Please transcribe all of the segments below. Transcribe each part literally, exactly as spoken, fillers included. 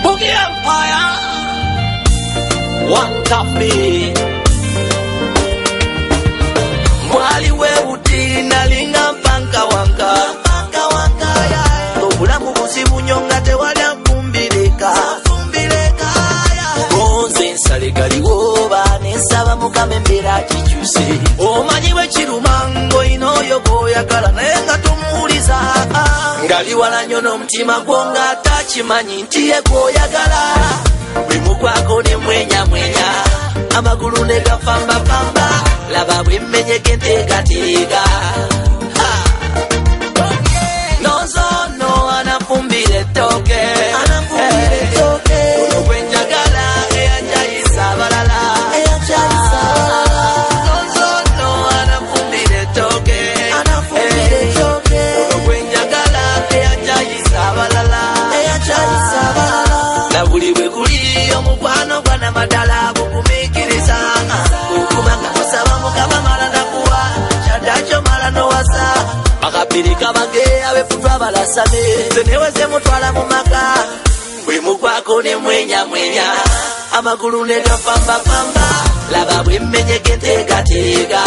Boogie Empire. One top me. Mwali we utina linga mpanka wanka. Mpanka wanka ya. Obulamu buzibu nyonga tewalya kumbireka. Kumbireka ya. Gonze nsaligali woba nesaba mukame mbera kikyuse. Omanyi we kirumango inoyo boyagala naye nga tumuwuliza. Ngali wala nnyo n'omutima gwo nga takimanyi nti ye gwoyagala. Buli mukwako ne mwenya mwenya. Amagulu ne gafamba famba. Laba bwe mmenyeke nteekateeka. Nozo no anafumbira ettooke. Anafumbira ettooke. Ono gwe njagala eyanjayisa abalala. Eyanjayisa abalala. Nozo no anafumbira ettooke. Anafumbira ettooke. Ono gwe njagala eyanjayisa abalala. Eyanjayisa abalala. Na buli bwe guli omukwano gwa namadala bugumiikiriza. Okubanga tusaba mukama mala nakuwa. Kyaddaakyo mala nowasa. Akapirika bage abefutwa balasame. Zeneweze mutwala mu maka. Bwe mukwako ne mwenya mwenya. Amagulu ne gafamba famba. Laba bwe mmenyeke nteekateeka.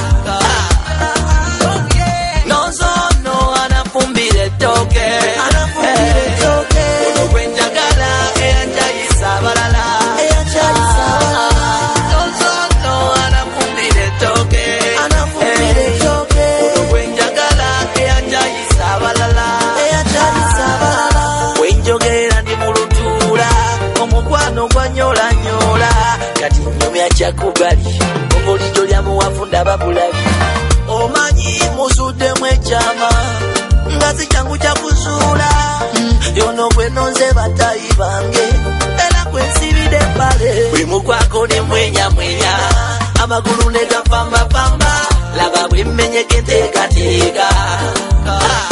Nozo no anafumbira ettooke. Anafumbira ettooke. Ono gwe njagala eyanjayisa abalala. Eyanjayisa abalala. Nozo no anafumbira ettooke. Anafumbira ettooke. Ono gwe njagala eyanjayisa abalala. Eyanjayisa abalala. Bwe njogera ndi mu lutuula. Omukwano gwanyola nyola. Kati nnyumya kyakugali. Obulijjo lya muwafu ndaba bulabi. Omanyi muzuddemu ekyama. Nga si kyangu kyakuzuula. Yono gwe nonze batayi bange. Era gwe nsibidde bbale. Bwe mukwako ne mwenya mwenya. Amagulu ne gafamba famba. Laba bwe mmenyeke nteekateeka.